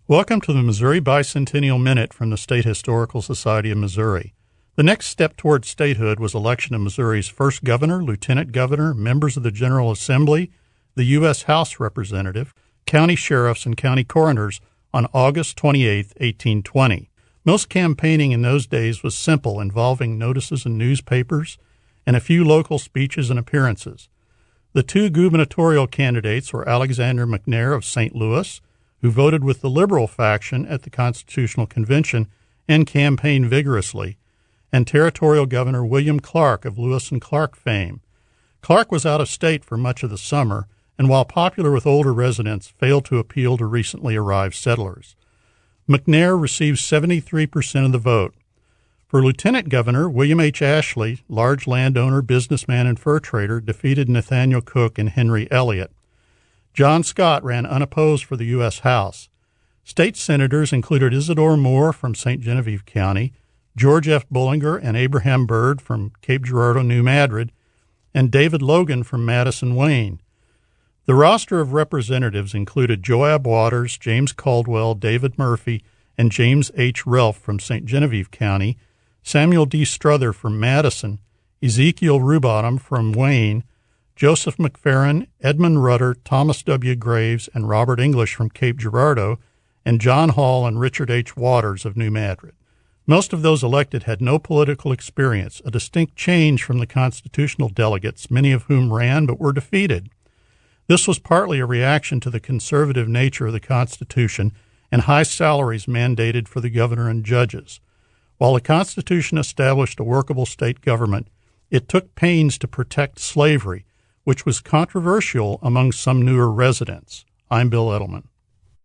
Welcome to the Missouri Bicentennial Minute from the State Historical Society of Missouri. The next step toward statehood was election of Missouri's first governor, lieutenant governor, members of the General Assembly, the U.S. House Representative, county sheriffs, and county coroners on August 28, 1820. Most campaigning in those days was simple, involving notices in newspapers and a few local speeches and appearances. The two gubernatorial candidates were Alexander McNair of St. Louis, who voted with the liberal faction at the Constitutional Convention and campaigned vigorously, and Territorial Governor William Clark of Lewis and Clark fame. Clark was out of state for much of the summer, and while popular with older residents, failed to appeal to recently arrived settlers. McNair received 73% of the vote. For lieutenant governor, William H. Ashley, large landowner, businessman, and fur trader, defeated Nathaniel Cook and Henry Elliott. John Scott ran unopposed for the U.S. House. State senators included Isidore Moore from St. Genevieve County, George F. Bullinger and Abraham Byrd from Cape Girardeau, New Madrid, and David Logan from Madison, Wayne. The roster of representatives included Joab Waters, James Caldwell, David Murphy, and James H. Relf from St. Genevieve County, Samuel D. Strother from Madison, Ezekiel Rubottom from Wayne, Joseph McFerrin, Edmund Rudder, Thomas W. Graves, and Robert English from Cape Girardeau, and John Hall and Richard H. Waters of New Madrid. Most of those elected had no political experience, a distinct change from the constitutional delegates, many of whom ran but were defeated. This was partly a reaction to the conservative nature of the Constitution and high salaries mandated for the governor and judges. While the Constitution established a workable state government, it took pains to protect slavery, which was controversial among some newer residents. I'm Bill Edelman.